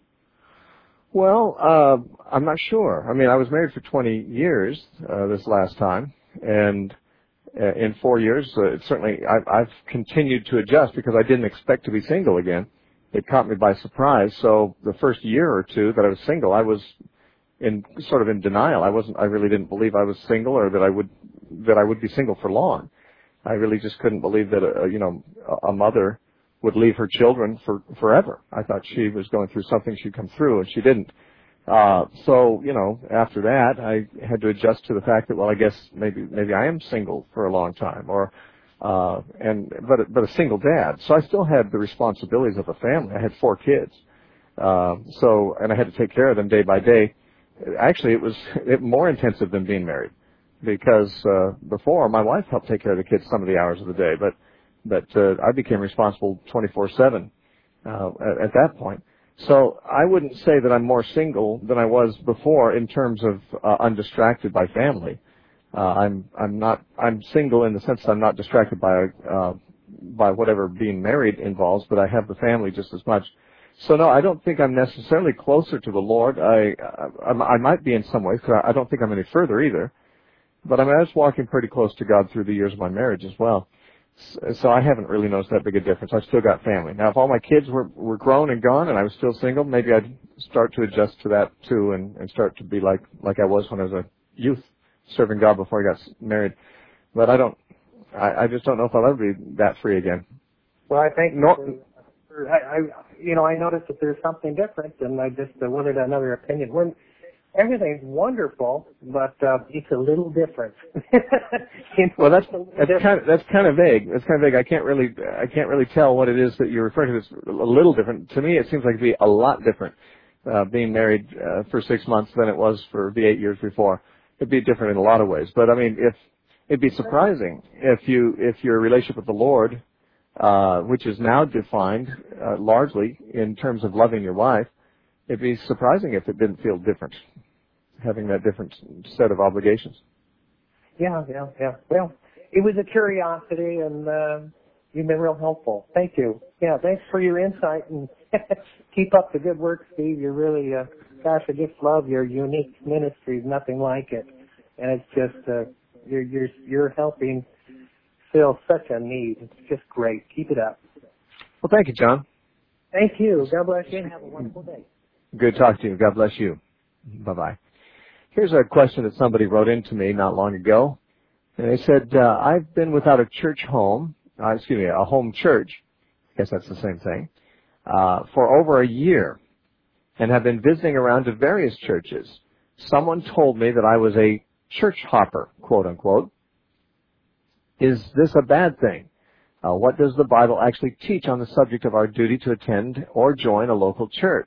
Well, uh, I'm not sure. I mean, I was married for twenty years uh, this last time, and uh, in four years, uh, certainly I've, I've continued to adjust because I didn't expect to be single again. It caught me by surprise. So the first year or two that I was single, I was in sort of in denial. I wasn't. I really didn't believe I was single, or that I would that I would be single for long. I really just couldn't believe that a, you know a mother would leave her children for forever. I thought she was going through something she'd come through, and she didn't. Uh, so, you know, after that, I had to adjust to the fact that, well, I guess maybe maybe I am single for a long time, or uh, and but but a single dad. So I still had the responsibilities of a family. I had four kids, uh, so and I had to take care of them day by day. Actually, it was it more intensive than being married, because uh, before my wife helped take care of the kids some of the hours of the day, but. But uh, I became responsible twenty-four seven uh, at, at that point. So I wouldn't say that I'm more single than I was before in terms of uh, undistracted by family. Uh, I'm I'm not I'm single in the sense that I'm not distracted by uh, by whatever being married involves, but I have the family just as much. So no, I don't think I'm necessarily closer to the Lord. I I, I might be in some ways, because I don't think I'm any further either. But I mean, I was walking pretty close to God through the years of my marriage as well. So I haven't really noticed that big a difference. I've still got family. Now, if all my kids were, were grown and gone and I was still single, maybe I'd start to adjust to that too, and, and start to be like, like I was when I was a youth, serving God before I got married. But I don't, I, I just don't know if I'll ever be that free again. Well, I think, no, I, I, you know, I noticed that there's something different, and I just uh, wanted another opinion. When everything's wonderful, but uh, it's a little different. You know, well, that's that's different. kind of that's kind of vague. That's kind of vague. I can't really I can't really tell what it is that you're referring to. It's a little different. To me, it seems like it'd be a lot different uh, being married uh, for six months than it was for the eight years before. It'd be different in a lot of ways. But I mean, if it'd be surprising if you if your relationship with the Lord, uh, which is now defined uh, largely in terms of loving your wife, it'd be surprising if it didn't feel different, having that different set of obligations. Yeah, yeah, yeah. Well, it was a curiosity, and uh, you've been real helpful. Thank you. Yeah, thanks for your insight, and keep up the good work, Steve. You're really, uh, gosh, I just love your unique ministry. Nothing like it, and it's just uh, you're you're you're helping fill such a need. It's just great. Keep it up. Well, thank you, John. Thank you. God bless you, and have a wonderful day. Good talk to you. God bless you. Bye-bye. Here's a question that somebody wrote in to me not long ago. And they said, uh, I've been without a church home, uh, excuse me, a home church, I guess that's the same thing, uh, for over a year and have been visiting around to various churches. Someone told me that I was a church hopper, quote unquote. Is this a bad thing? Uh, what does the Bible actually teach on the subject of our duty to attend or join a local church?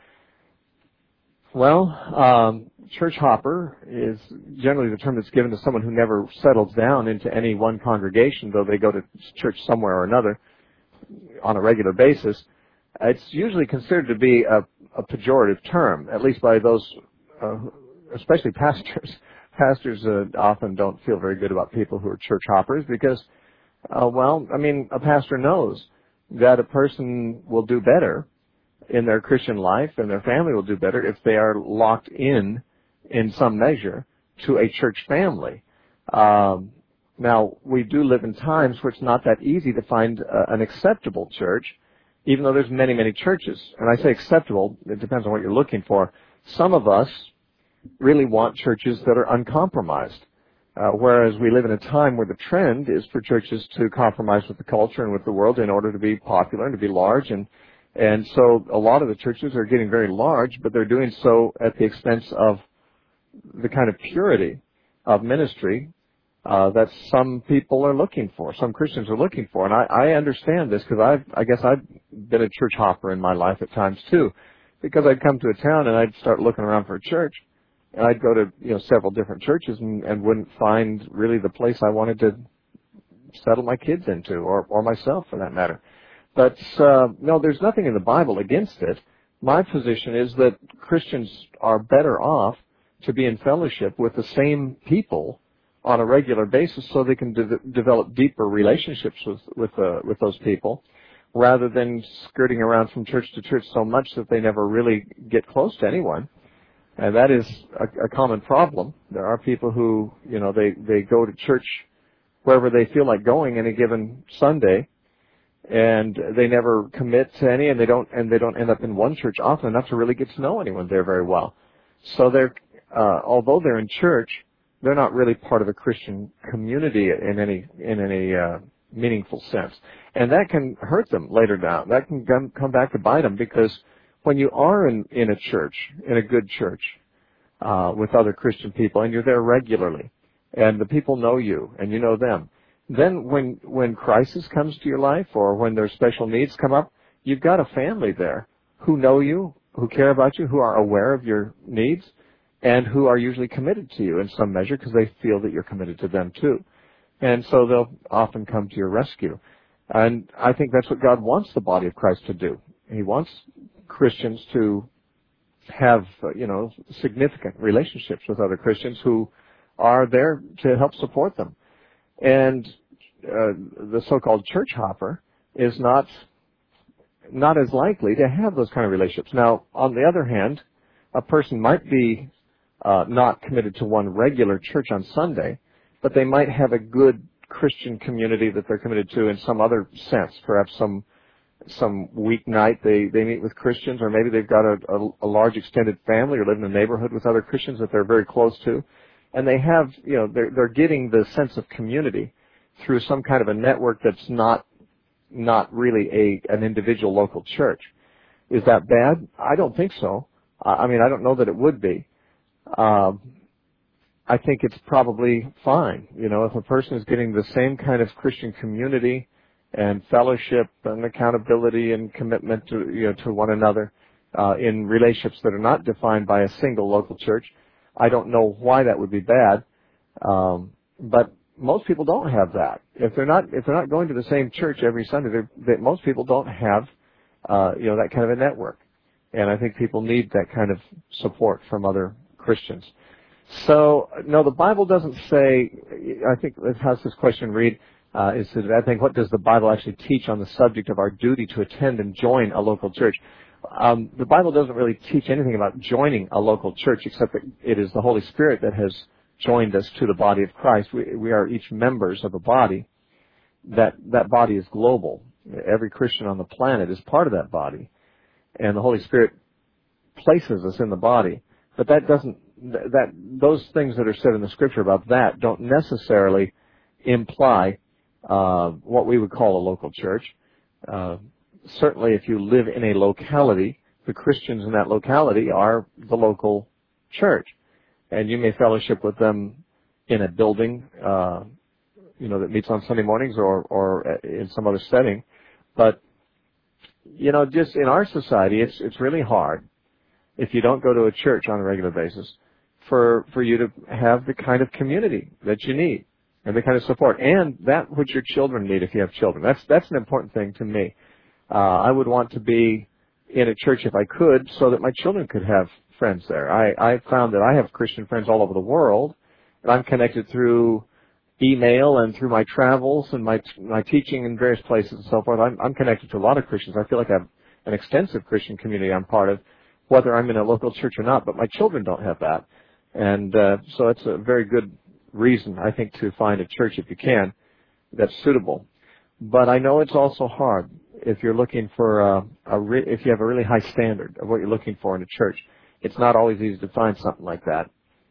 Well, um, church hopper is generally the term that's given to someone who never settles down into any one congregation, though they go to church somewhere or another on a regular basis. It's usually considered to be a, a pejorative term, at least by those, uh, especially pastors. Pastors uh, often don't feel very good about people who are church hoppers because, uh, well, I mean, a pastor knows that a person will do better in their Christian life and their family will do better if they are locked in, in some measure, to a church family. Um, now, we do live in times where it's not that easy to find uh, an acceptable church, even though there's many, many churches. And I say acceptable, it depends on what you're looking for. Some of us really want churches that are uncompromised, uh, whereas we live in a time where the trend is for churches to compromise with the culture and with the world in order to be popular and to be large. And And so a lot of the churches are getting very large, but they're doing so at the expense of the kind of purity of ministry uh, that some people are looking for, some Christians are looking for. And I, I understand this because I've, I guess I've been a church hopper in my life at times too, because I'd come to a town and I'd start looking around for a church, and I'd go to you know several different churches and, and wouldn't find really the place I wanted to settle my kids into, or, or myself for that matter. But, uh, no, there's nothing in the Bible against it. My position is that Christians are better off to be in fellowship with the same people on a regular basis so they can de- develop deeper relationships with, with, uh, with those people rather than skirting around from church to church so much that they never really get close to anyone. And that is a, a common problem. There are people who, you know, they, they go to church wherever they feel like going any given Sunday, and they never commit to any, and they don't, and they don't end up in one church often enough to really get to know anyone there very well. So they're, uh, although they're in church, they're not really part of a Christian community in any, in any, uh, meaningful sense. And that can hurt them later down. That can come, come back to bite them, because when you are in, in a church, in a good church, uh, with other Christian people, and you're there regularly, and the people know you, and you know them, then when, when crisis comes to your life or when their special needs come up, you've got a family there who know you, who care about you, who are aware of your needs, and who are usually committed to you in some measure because they feel that you're committed to them too. And so they'll often come to your rescue. And I think that's what God wants the body of Christ to do. He wants Christians to have, you know, significant relationships with other Christians who are there to help support them. And uh, the so-called church hopper is not not as likely to have those kind of relationships. Now, on the other hand, a person might be uh, not committed to one regular church on Sunday, but they might have a good Christian community that they're committed to in some other sense. Perhaps some some weeknight they, they meet with Christians, or maybe they've got a, a, a large extended family or live in a neighborhood with other Christians that they're very close to. And they have, you know, they're, they're getting the sense of community through some kind of a network that's not, not really a, an individual local church. Is that bad? I don't think so. I mean, I don't know that it would be. Um, I think it's probably fine. You know, if a person is getting the same kind of Christian community and fellowship and accountability and commitment to, you know, to one another, uh, in relationships that are not defined by a single local church, I don't know why that would be bad, um, but most people don't have that. If they're not, if they're not going to the same church every Sunday, they, most people don't have, uh, you know, that kind of a network. And I think people need that kind of support from other Christians. So, no, the Bible doesn't say. I think it has this question read: uh, is the bad thing. What does the Bible actually teach on the subject of our duty to attend and join a local church? Um, the Bible doesn't really teach anything about joining a local church, except that it is the Holy Spirit that has joined us to the body of Christ. We, we are each members of a body. That that body is global. Every Christian on the planet is part of that body, and the Holy Spirit places us in the body. But that doesn't that those things that are said in the Scripture about that don't necessarily imply uh, what we would call a local church. Uh, certainly, if you live in a locality, the Christians in that locality are the local church, and you may fellowship with them in a building, uh, you know, that meets on Sunday mornings or or in some other setting. But you know, just in our society, it's it's really hard if you don't go to a church on a regular basis for for you to have the kind of community that you need and the kind of support and that which your children need if you have children. That's that's an important thing to me. Uh, I would want to be in a church if I could so that my children could have friends there. I, I found that I have Christian friends all over the world, and I'm connected through email and through my travels and my my teaching in various places and so forth. I'm, I'm connected to a lot of Christians. I feel like I have an extensive Christian community I'm part of, whether I'm in a local church or not, but my children don't have that. And uh, so it's a very good reason, I think, to find a church, if you can, that's suitable. But I know it's also hard if you're looking for a, a re- if you have a really high standard of what you're looking for in a church. It's not always easy to find something like that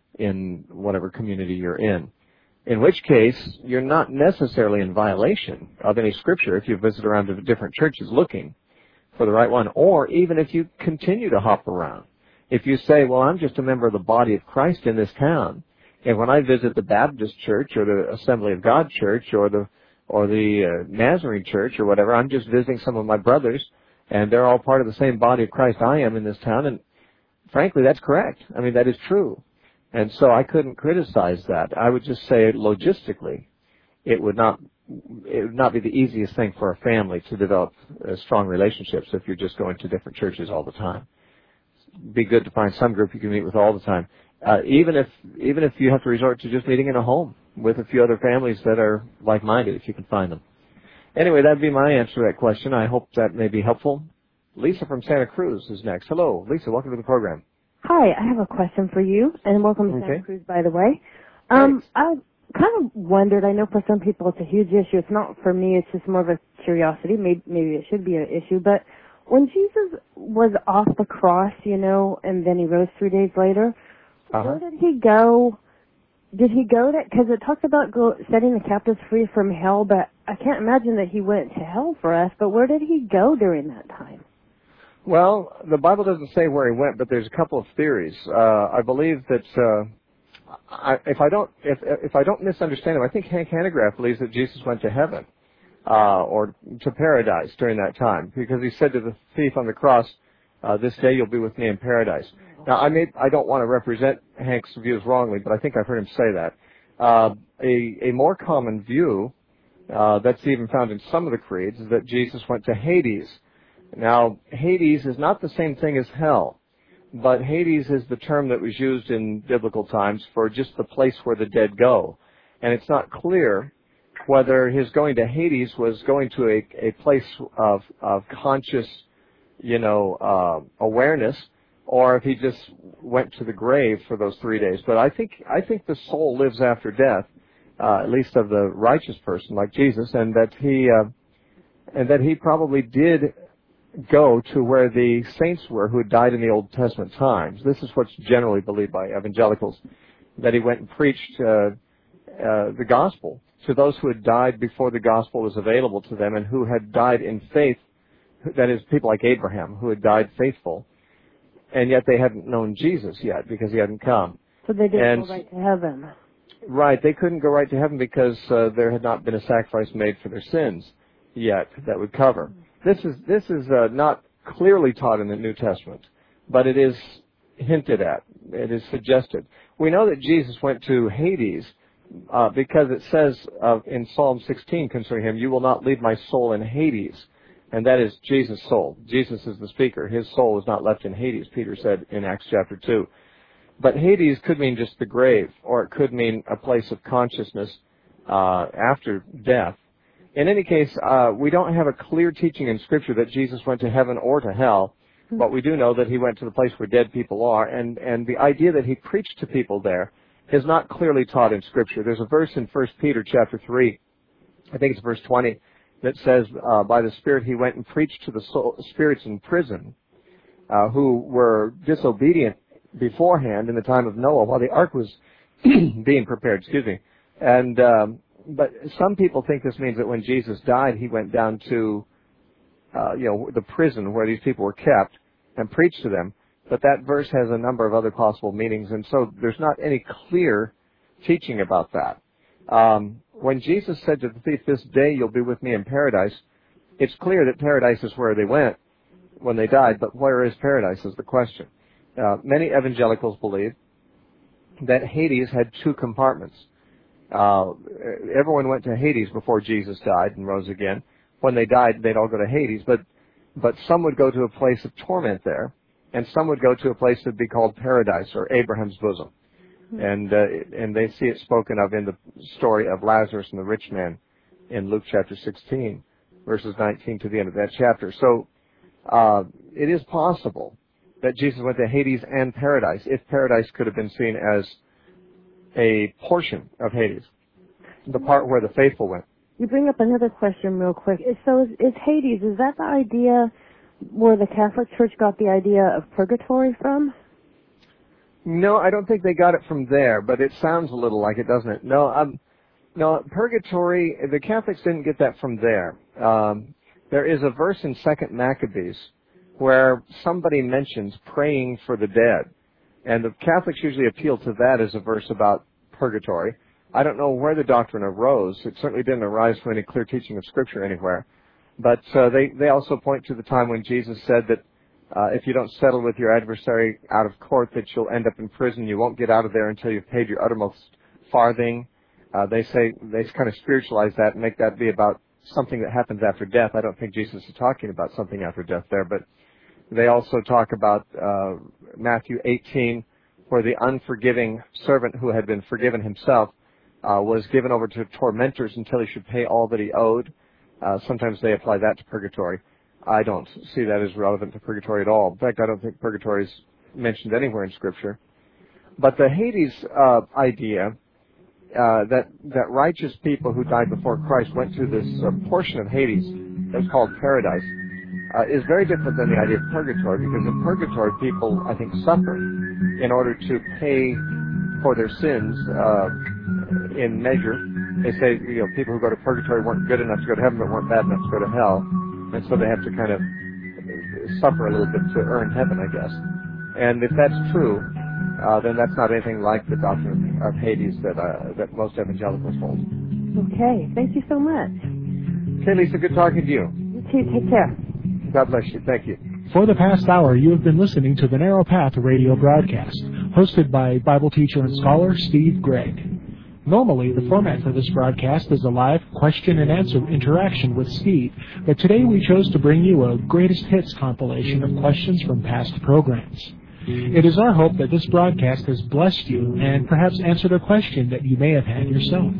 in whatever community you're in. In which case, you're not necessarily in violation of any Scripture if you visit around to different churches looking for the right one, or even if you continue to hop around. If you say, well, I'm just a member of the body of Christ in this town, and when I visit the Baptist church or the Assembly of God church or the or the uh, Nazarene church or whatever, I'm just visiting some of my brothers, and they're all part of the same body of Christ I am in this town, and frankly, that's correct. I mean, that is true. And so I couldn't criticize that. I would just say logistically, it would not it would not be the easiest thing for a family to develop uh, strong relationships if you're just going to different churches all the time. It'd be good to find some group you can meet with all the time, uh, even if even if you have to resort to just meeting in a home with a few other families that are like-minded, if you can find them. Anyway, that'd be my answer to that question. I hope that may be helpful. Lisa from Santa Cruz is next. Hello, Lisa. Welcome to the program. Hi, I have a question for you, and welcome to Okay. Santa Cruz, by the way. Um, I kind of wondered, I know for some people it's a huge issue. It's not for me, it's just more of a curiosity. Maybe, maybe it should be an issue. But when Jesus was off the cross, you know, and then he rose three days later, Uh-huh. where did he go? Did he go that, because it talks about go, setting the captives free from hell, but I can't imagine that he went to hell for us, but where did he go during that time? Well, the Bible doesn't say where he went, but there's a couple of theories. Uh, I believe that uh, I, if I don't if if I don't misunderstand him, I think Hank Hanegraaff believes that Jesus went to heaven uh, or to paradise during that time, because he said to the thief on the cross, uh, "This day you'll be with me in paradise." Now, I may I don't want to represent Hank's views wrongly, but I think I've heard him say that. Uh, a a more common view uh, that's even found in some of the creeds is that Jesus went to Hades. Now, Hades is not the same thing as hell, but Hades is the term that was used in biblical times for just the place where the dead go. And it's not clear whether his going to Hades was going to a, a place of, of conscious, you know, uh, awareness, or if he just went to the grave for those three days. But I think I think the soul lives after death, uh, at least of the righteous person like Jesus, and that he uh, and that he probably did go to where the saints were who had died in the Old Testament times. This is what's generally believed by evangelicals, that he went and preached uh, uh, the gospel to those who had died before the gospel was available to them and who had died in faith, that is, people like Abraham, who had died faithful, and yet they hadn't known Jesus yet because he hadn't come. So they didn't And- go right to heaven. Right, they couldn't go right to heaven because uh, there had not been a sacrifice made for their sins yet that would cover. This is this is uh, not clearly taught in the New Testament, but it is hinted at. It is suggested. We know that Jesus went to Hades uh, because it says uh, in Psalm sixteen concerning him, "You will not leave my soul in Hades," and that is Jesus' soul. Jesus is the speaker. His soul is not left in Hades, Peter said in Acts chapter two. But Hades could mean just the grave, or it could mean a place of consciousness uh, after death. in any case, uh, we don't have a clear teaching in Scripture that Jesus went to heaven or to hell, but we do know that he went to the place where dead people are, and, and the idea that he preached to people there is not clearly taught in Scripture. There's a verse in First Peter chapter three, I think it's verse twenty, that says, uh, by the Spirit he went and preached to the soul, spirits in prison uh, who were disobedient beforehand in the time of Noah while the ark was being prepared, excuse me. And um, but some people think this means that when Jesus died, he went down to uh, you know the prison where these people were kept and preached to them. But that verse has a number of other possible meanings, and so there's not any clear teaching about that. Um, when Jesus said to the thief, "This day you'll be with me in paradise," it's clear that paradise is where they went when they died, but where is paradise is the question. Uh, many evangelicals believe that Hades had two compartments. Uh, everyone went to Hades before Jesus died and rose again. When they died, they'd all go to Hades, but but some would go to a place of torment there, and some would go to a place that would be called paradise or Abraham's bosom. And uh, and they see it spoken of in the story of Lazarus and the rich man in Luke chapter sixteen, verses nineteen to the end of that chapter. So uh, it is possible that Jesus went to Hades and paradise, if paradise could have been seen as a portion of Hades, the part where the faithful went. You bring up another question real quick. So is, is Hades, is that the idea where the Catholic Church got the idea of purgatory from? No, I don't think they got it from there, but it sounds a little like it, doesn't it? No, um, no, purgatory, the Catholics didn't get that from there. Um, there is a verse in Second Maccabees where somebody mentions praying for the dead, and the Catholics usually appeal to that as a verse about purgatory. I don't know where the doctrine arose. It certainly didn't arise from any clear teaching of Scripture anywhere. But uh, they, they also point to the time when Jesus said that uh, if you don't settle with your adversary out of court, that you'll end up in prison. You won't get out of there until you've paid your uttermost farthing. Uh, they say, they kind of spiritualize that and make that be about something that happens after death. I don't think Jesus is talking about something after death there, but they also talk about uh, Matthew eighteen, where the unforgiving servant who had been forgiven himself uh, was given over to tormentors until he should pay all that he owed. Uh, sometimes they apply that to purgatory. I don't see that as relevant to purgatory at all. In fact, I don't think purgatory is mentioned anywhere in Scripture. But the Hades uh, idea uh, that that righteous people who died before Christ went to this uh, portion of Hades that's called paradise uh, is very different than the idea of purgatory, because in purgatory people, I think, suffer in order to pay for their sins uh, in measure. They say, you know, people who go to purgatory weren't good enough to go to heaven, but weren't bad enough to go to hell, and so they have to kind of suffer a little bit to earn heaven, I guess. And if that's true, uh, then that's not anything like the doctrine of Hades that uh, that most evangelicals hold. Okay, thank you so much. Okay, Lisa, good talking to you. You too, take care. God bless you. Thank you. For the past hour, you have been listening to the Narrow Path radio broadcast, hosted by Bible teacher and scholar Steve Gregg. Normally, the format for this broadcast is a live question and answer interaction with Steve, but today we chose to bring you a greatest hits compilation of questions from past programs. It is our hope that this broadcast has blessed you and perhaps answered a question that you may have had yourself.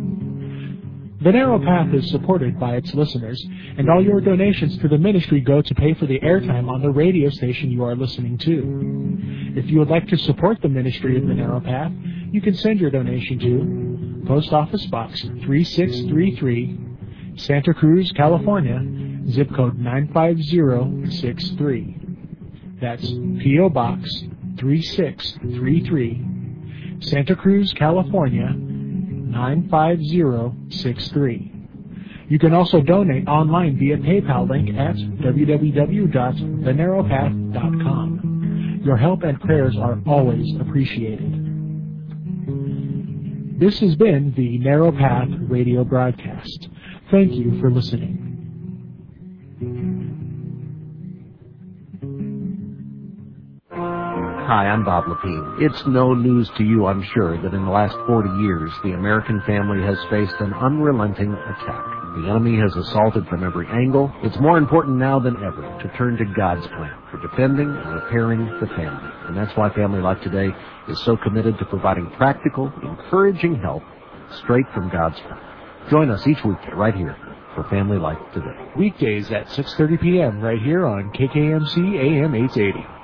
The Narrow Path is supported by its listeners, and all your donations to the ministry go to pay for the airtime on the radio station you are listening to. If you would like to support the ministry of the Narrow Path, you can send your donation to Post Office Box three six three three, Santa Cruz, California, zip code nine five zero six three. That's P O Box three six three three, Santa Cruz, California, nine five zero six three. You can also donate online via PayPal link at w w w dot the narrow path dot com. Your help and prayers are always appreciated. This has been the Narrow Path radio broadcast. Thank you for listening. Hi, I'm Bob Lepine. It's no news to you, I'm sure, that in the last forty years, the American family has faced an unrelenting attack. The enemy has assaulted from every angle. It's more important now than ever to turn to God's plan for defending and repairing the family. And that's why Family Life Today is so committed to providing practical, encouraging help straight from God's plan. Join us each weekday right here for family life today. Weekdays at six thirty p.m. right here on K K M C A M eight eighty.